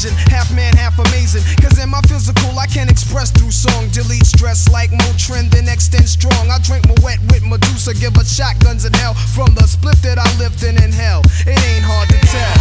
equation, half man, half amazing. Cause in my physical, I can express through song. Delete stress like Motrin, then extend strong. I drink my wet with Medusa, give her shotguns in hell. From the split that I lived in hell, it ain't hard to tell.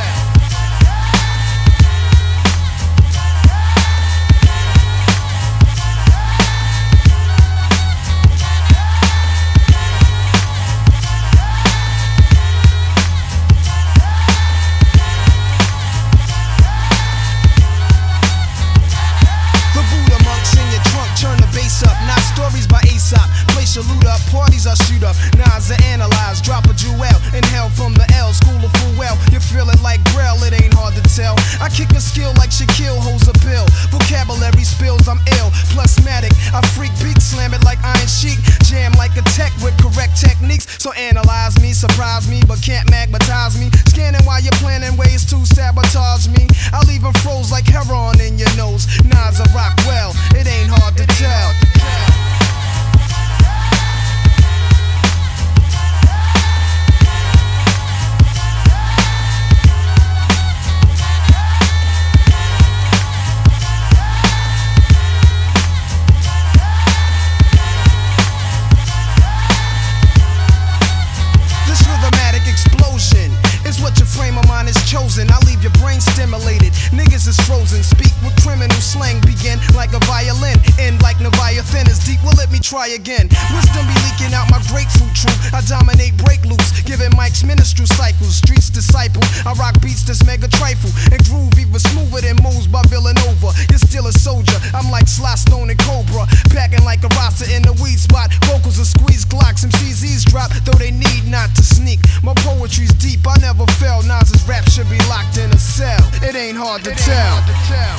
Salute up, parties I shoot up, Nas I analyze, drop a jewel, inhale from the L, school of full well, you feel it like Braille, it ain't hard to tell. I kick a skill like Shaquille holds a pill, vocabulary spills, I'm ill, plusmatic, I freak beat, slam it like Iron Sheik, jam like a tech with correct techniques, so analyze me, surprise me, but can't magnetize me, scanning while you're planning ways to sabotage me, I leave them froze like heroin in your nose, Nas I rock well, it ain't hard to tell. Chosen, I leave your brain stimulated. Niggas is frozen. Speak with criminal slang. Begin like a violin. End like Leviathan is deep. Well, let me try again. Wisdom be leaking out my grapefruit truth. I dominate break loose. Giving mics ministerial cycles. Streets disciple. I rock beats that's mega trifle. And groove even smoother than moves by Villanova. You're still a soldier. I'm like Sly Stone and Cobra. Packing like a roster in the weed spot. Vocals are squeeze Glocks. Some CZs drop. Though they need not to sneak. My poetry's deep. I never fell. Nas's rap should be locked in a cell. It ain't hard to tell.